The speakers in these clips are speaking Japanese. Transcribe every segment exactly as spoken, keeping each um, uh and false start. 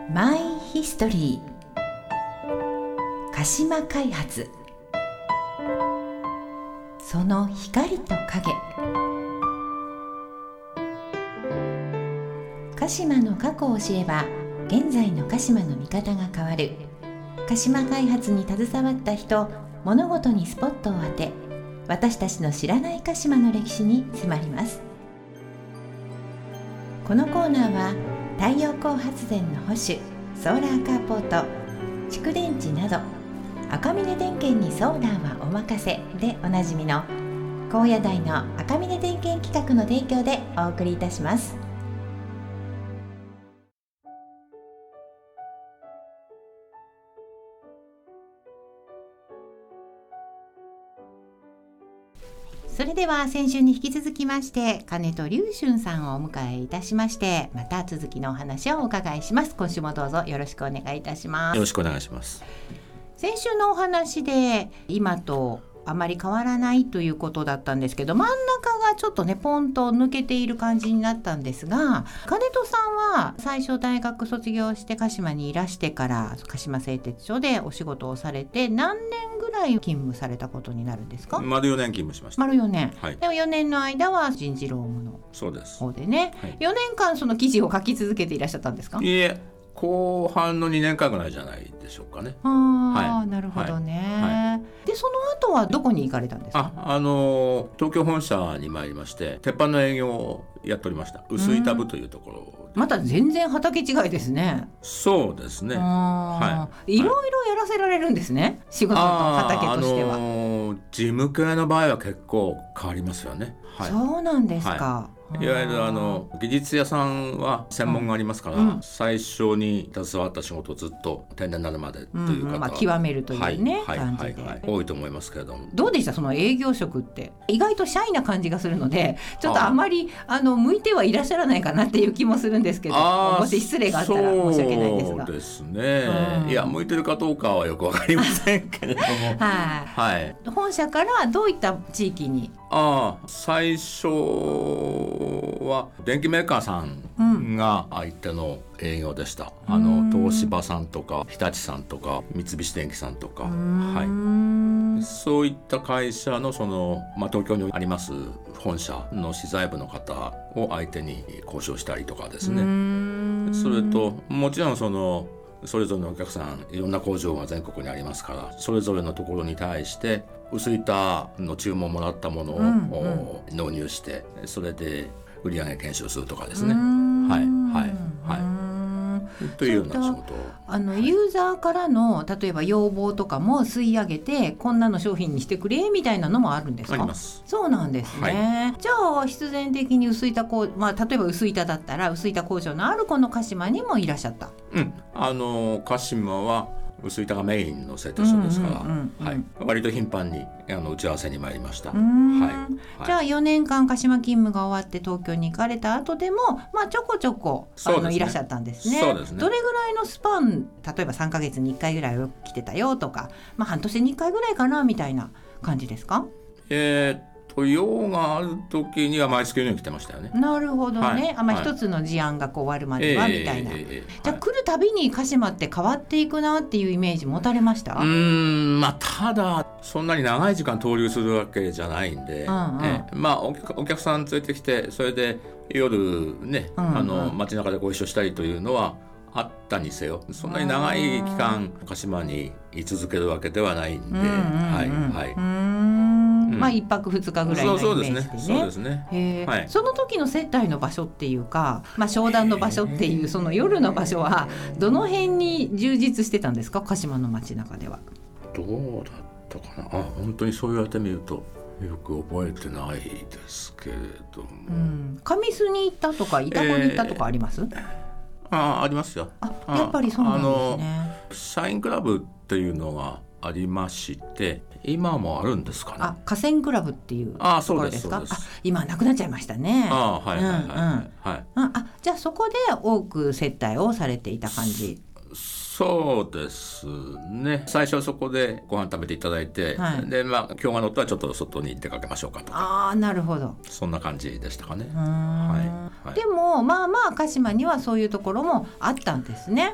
マイヒストリー鹿島開発、その光と影。鹿島の過去を知れば現在の鹿島の見方が変わる。鹿島開発に携わった人、物事にスポットを当て、私たちの知らない鹿島の歴史に迫ります。このコーナーは太陽光発電の保守、ソーラーカーポート、蓄電池など赤峰電研にソーラーはお任せでおなじみの高野台の赤峰電研企画の提供でお送りいたします。それでは先週に引き続きまして金戸龍春さんをお迎えいたしまして、また続きのお話をお伺いします。今週もどうぞよろしくお願いいたします。 よろしくお願いします。 先週のお話で今とあまり変わらないということだったんですけど、真ん中がちょっとねポンと抜けている感じになったんですが、金戸さんは最初大学卒業して鹿島にいらしてから鹿島製鉄所でお仕事をされて何年ぐらい勤務されたことになるんですか？ 丸よねん勤務しました。 丸よねん、 はい、 でもよねんの間は人事労務の方でね、 はい、 よねんかんその記事を書き続けていらっしゃったんですか？ いえ、後半のにねんかんぐらいじゃないでしょうかね。 あ、はい、なるほどね、はいはい、でその後はどこに行かれたんですか？ あ、あの東京本社に参りまして、鉄板の営業をやっておりました。薄板部というところ。 また全然畑違いですね。 そうですね、 はい、いろいろやらせられるんですね、仕事と畑としては。あ、あの事務系の場合は結構変わりますよね、はい、 そうなんですか、 はい、いわゆるあの技術屋さんは専門がありますから、うん、最初に携わった仕事をずっと定年になるまでという方は、うん、まあ、極めるというね、 はい、 感じで、 はいはい、多いと思いますけれども。 どうでした、その営業職って。意外とシャイな感じがするので、ちょっとあまりあの向いてはいらっしゃらないかなっていう気もするんですけど、もし失礼があったら申し訳ないですが。 そうですね、うん、いや向いてるかどうかはよくわかりませんけれどもはい、はい、本社からどういった地域に？ ああ、最初は電機メーカーさんが相手の営業でした、うん、あの東芝さんとか日立さんとか三菱電機さんとか、はい、そういった会社のその、まあ、東京にあります本社の資材部の方を相手に交渉したりとかですね。それともちろんそのそれぞれのお客さん、いろんな工場が全国にありますから、それぞれのところに対して薄板の注文をもらったものを、うんうん、納入して、それで売上検証するとかですね。はいはいはい、というような仕事を、 あのユーザーからの例えば要望とかも吸い上げて、こんなの商品にしてくれみたいなのもあるんですか？ あります。 そうなんですね、はい、じゃあ必然的に薄板工、まあ、例えば薄板だったら薄板工場のあるこの鹿島にもいらっしゃった。 うん、あの鹿島は薄板がメインの製鉄所ですから、うんうんうんうん、はい、割と頻繁にあの打ち合わせに参りました。はい、 じゃあよねんかん鹿島勤務が終わって東京に行かれた後でも、まあ、ちょこちょこ、あの、ね、いらっしゃったんですね。 そうですね。 どれぐらいのスパン、例えばさんかげつにいっかいぐらい来てたよとか、まあ、半年にいっかいぐらいかなみたいな感じですか？ えーっと用がある時には毎月のように来てましたよね。 なるほどね、はい、あ、まあ、一つの事案がこう終わるまでは、はい、みたいな、えーえー、じゃあ、はい、来るたびに鹿島って変わっていくなっていうイメージ持たれました？ うーん、まあ、ただそんなに長い時間投入するわけじゃないんで、うんうん、えまあ、お, お客さん連れてきて、それで夜ね、うんうん、あの街中でご一緒したりというのはあったにせよ、そんなに長い期間鹿島に居続けるわけではないんで、うんうんうん、はいはい、うーん、 まあ、いっぱくふつかぐらいのイメージでね。 そうですね。 へ、はい、その時の接待の場所っていうか、まあ、商談の場所っていうその夜の場所はどの辺に充実してたんですか、鹿島の街中では。 どうだったかな。あ、本当にそう言われてみるとよく覚えてないですけれども、うん、 神栖に行ったとか板子に行ったとかあります？えー、 あ, ありますよ。 あ、やっぱりそうなんですね。 社員クラブっていうのがありまして、今もあるんですかね。 あ、河川クラブっていうところですか？あ、そうです、そうです。あ、今なくなっちゃいましたね。 あ、はいはいはい、うんうん、はい、 あ, あ、じゃあそこで多く接待をされていた感じ。 そうですね。最初はそこでご飯食べていただいて、はい、で、まあ、今日が乗ったらちょっと外に出かけましょうかとか。 ああ、なるほど。 そんな感じでしたかね。 はいはい、でもまあまあ鹿島にはそういうところもあったんですね。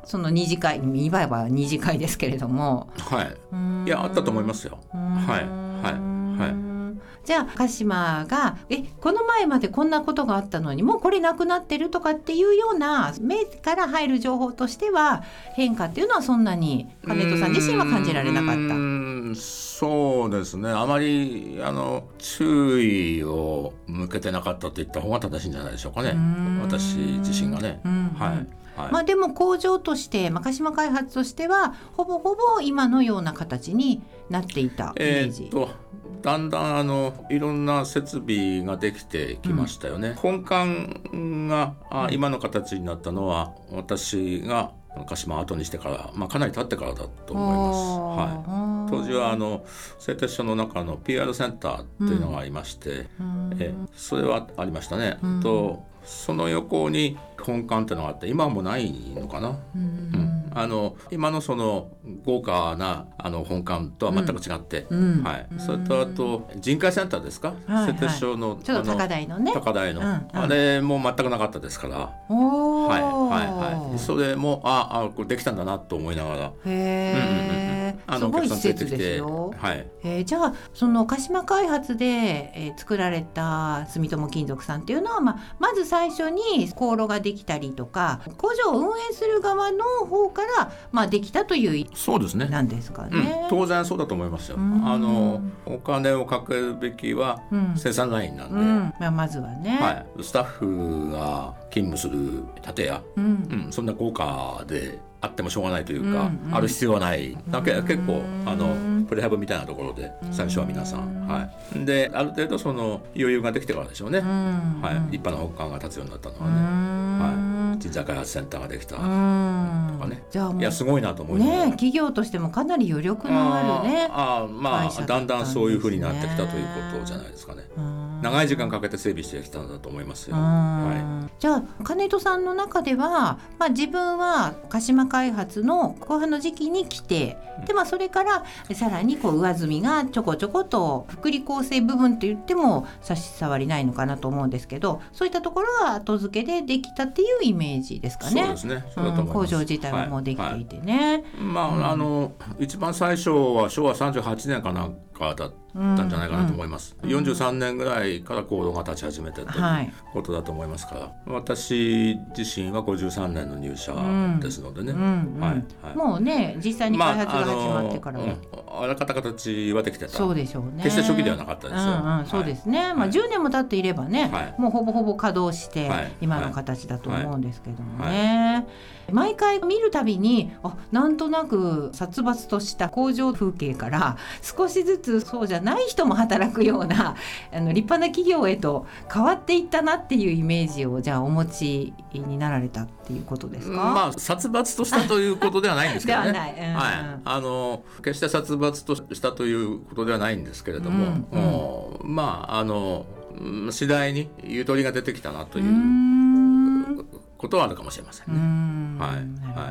その二次会、いわば二次会ですけれども、 はい、いやあったと思いますよ。はいはいはい。 じゃあ鹿島がえこの前までこんなことがあったのにもうこれなくなってるとかっていうような目から入る情報としては変化っていうのはそんなに金戸さん自身は感じられなかった。うーん、そうですね、あまりあの注意を向けてなかったと言った方が正しいんじゃないでしょうかね、私自身がね。はいはい、 まあ、でも工場として鹿島開発としてはほぼほぼ今のような形になっていたイメージ。 えー、とだんだんあのいろんな設備ができてきましたよね、うん、本館があ今の形になったのは私が鹿島を後にしてから、まあ、かなり経ってからだと思います。はい、当時はあの製鉄所の中の ピーアール センターっていうのがありまして、うん、えそれはありましたね、うん、とその横に本館っていうのがあって今はもうないのかな、うんうんあの今のその豪華なあの本館とは全く違って、うんはい、それとあと人海センターですか、製鉄所のちょっと高台のね高台の、うんうん、あれも全くなかったですから、 おはいはいはい、それもああこれできたんだなと思いながら、 へー、うんうん、あのすごい施設ですよ。 はい、 えー、じゃあその鹿島開発で、えー、作られた住友金属さんっていうのは、まあ、まず最初に高炉ができたりとか工場を運営する側の方から、まあ、できたというそうですねなんですかね、 うん、当然そうだと思いますよ。あのお金をかけるべきは生産ラインなんで、うんうんまあ、まずはね、 はい、スタッフが勤務する建屋、うんうん、そんな豪華であってもしょうがないというか、うんうん、ある必要はないだけ結構あのプレハブみたいなところで最初は皆さん、はい、である程度その余裕ができてからでしょうね、はい、立派な本館が建つようになったのはね、はい、人材開発センターができたとかね。じゃあもういやすごいなと思いながら、 ね、企業としてもかなり余力のあるねああ、まあ、だんだんそういうふうになってきたということじゃないですかね。長い時間かけて整備してきたんだと思いますよ、はい、 じゃあ金戸さんの中では、まあ、自分は鹿島開発の後半の時期に来て、で、まあ、それからさらにこう上積みがちょこちょこと福利厚生部分といっても差し障りないのかなと思うんですけど、そういったところは後付けでできたっていうイメージですかね。 そうですね、そうだと思います、 うん、工場自体はもうできていてね、はいはい、 まあ、うん、あの一番最初はしょうわさんじゅうはちねんかなんかだったんじゃないかなと思います、うんうん、よんじゅうさんねんぐらいから工場が立ち始めてということだと思いますから、はい、私自身はごじゅうさんねんの入社ですのでね、うんうんはいはい、もうね実際に開発が始まってからは、まあ、あらかた形はできてた。 そうでしょうね。 決して初期ではなかったですよ、 うんうん、そうですね、はい、まあ、じゅうねんも経っていればね、はい、もうほぼほぼ稼働して今の形だと思うんですけどもね、はいはいはい、毎回見るたびにあなんとなく殺伐とした工場風景から少しずつそうじゃない人も働くようなあの立派な企業へと変わっていったなっていうイメージをじゃあお持ちになられたっていうことですか。 まあ殺伐としたということではないんですけどねではない、うんはい、あの決して殺伐としたということではないんですけれども、うんうん、まああの次第にゆとりが出てきたなということはあるかもしれませんね。うんはいはい、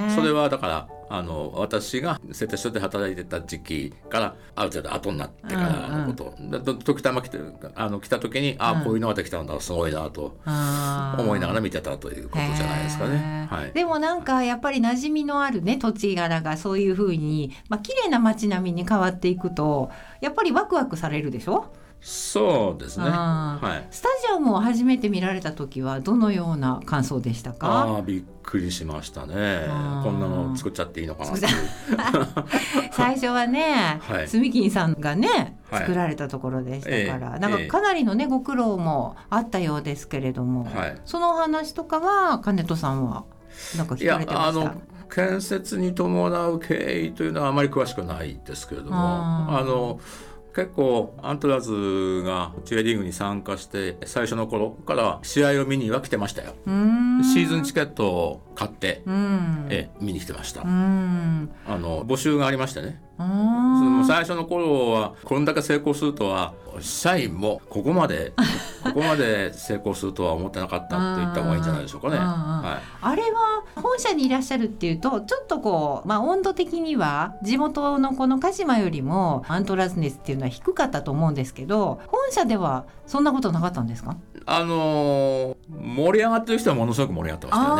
それはだからあの私が製鉄所で働いてた時期からある程度後になってからのこと、うんうん、時たま来てあの来た時にあ、うん、こういうのができたんだすごいなと思いながら見てたということじゃないですかね、はい、 でもなんかやっぱり馴染みのあるね土地柄がそういうふうに、まあ、綺麗な街並みに変わっていくとやっぱりワクワクされるでしょ。 そうですね、はい、 スタジアムを初めて見られた時はどのような感想でしたか。 あびっくりしましたね。こんなの作っちゃっていいのかなって最初はね、はい、住金さんがね作られたところでしたから、はい、なんかかなりのねご苦労もあったようですけれども、はい、その話とかは金戸さんはなんか聞かれてました。いやあの建設に伴う経緯というのはあまり詳しくないですけれども、あの結構アントラーズがチュエリーグに参加して最初の頃から試合を見には来てましたよ。シーズンチケットを買ってえ見に来てました。あの募集がありましてね、その最初の頃はこれだけ成功するとは社員もここまでここまで成功するとは思ってなかったと言った方がいいんじゃないでしょうかね。 はい、あれは本社にいらっしゃるっていうとちょっとこう、まあ、温度的には地元のこの鹿島よりもアントラーズ熱っていうのは低かったと思うんですけど、本社ではそんなことなかったんですか。 あのー、盛り上がってる人はものすごく盛り上がってましたよね。 あ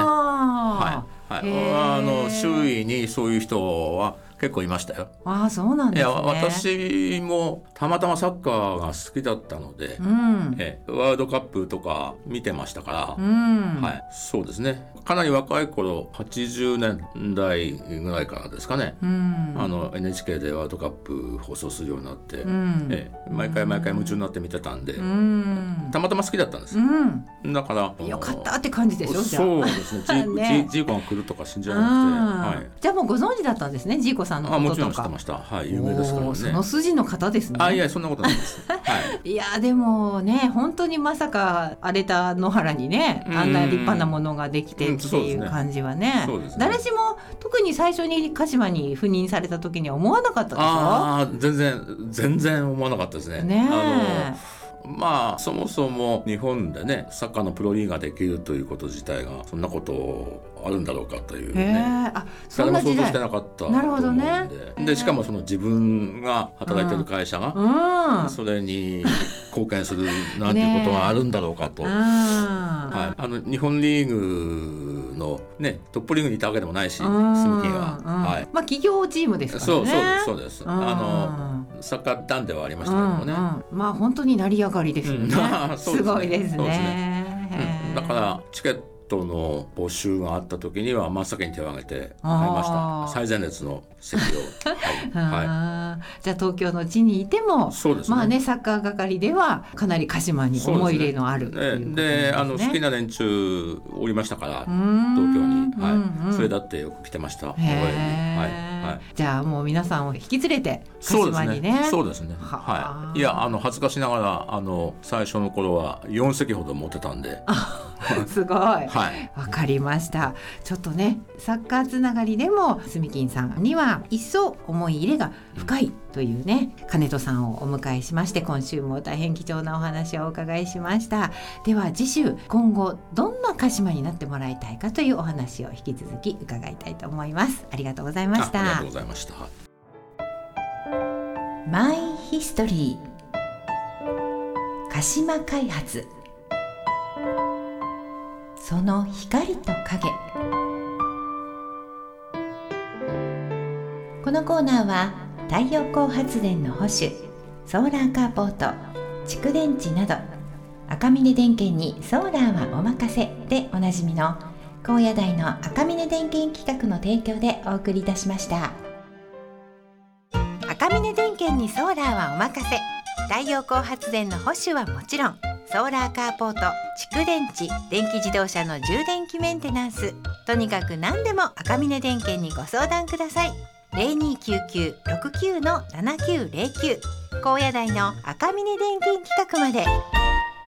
あ、 はいはい、あの周囲にそういう人は結構いましたよ。 ああ、そうなんですね。 いや私もたまたまサッカーが好きだったので、 うん、 えワールドカップとか見てましたから、 うん、 はい、そうですね。かなり若い頃はちじゅうねんだいぐらいからですかね、うん、あの エヌエイチケー でワールドカップ放送するようになって、うん、え毎回毎回夢中になって見てたんで、うん、たまたま好きだったんです、うん、だからよかったって感じでしょ。じゃあそうですね。ジーコ、ね、ジーコが来るとか信じられなくて、はい、 じゃあもうご存知だったんですね、ジーコさんのこととか。 あ、もちろん知ってました、はい、有名ですからね。 その筋の方ですね。 あ、いやそんなことないです、はい、 いやでもね、本当にまさか荒れた野原にね、あんな立派なものができてっていう感じはね、そうですね。誰しも特に最初に鹿島に赴任された時には思わなかったでしょ。 あ、全然全然思わなかったですね。 ねえ、あのまあそもそも日本でねサッカーのプロリーグができるということ自体がそんなことあるんだろうかというね、あ、そんな時代誰も想像してなかったと思うんで、なるほどね。でしかもその自分が働いてる会社がそれに貢献するなんていうことがあるんだろうかと、ね、はい、あの日本リーグの、ね、トップリーグにいたわけでもないし、スミキが、はい、 まあ企業チームですからね。 そうそうです、そうです。あのサッカー団ではありましたけどもね、うんうん、まあ本当に成り上がりですよね、うん、す, ねすごいですね。そうですね、 うん、だからチケットの募集があった時には真っ先に手を挙げて買いました。最前列の席を、はいはい、 じゃあ東京の地にいても、そうですね、まあね、サッカー係ではかなり鹿島に思い入れのあるということですね。 で、あの好きな連中おりましたから東京に、はい、うんうん、それだってよく来てました。はいはい、じゃあもう皆さんを引き連れて鹿島にね。 そうですね、はい、いやあの恥ずかしながらあの最初の頃はよん席ほど持ってたんですごい、はい、わかりました。ちょっとねサッカーつながりでもスミキンさんには一層思い入れが深いというね、金戸さんをお迎えしまして、今週も大変貴重なお話をお伺いしました。では次週今後どんな鹿島になってもらいたいかというお話を引き続き伺いたいと思います。ありがとうございました。 ありがとうございました。 マイヒストリー鹿島開発、その光と影。このコーナーは太陽光発電の保守、ソーラーカーポート、蓄電池など赤峰電研にソーラーはお任せでおなじみの高野台の赤峰電研企画の提供でお送りいたしました。赤峰電研にソーラーはお任せ、太陽光発電の保守はもちろん、ソーラーカーポート、蓄電池、電気自動車の充電器メンテナンス、とにかく何でも赤峰電研にご相談ください。ゼロにきゅうきゅう ろくきゅう ななきゅうゼロきゅう、高野台の赤峰電研企画まで。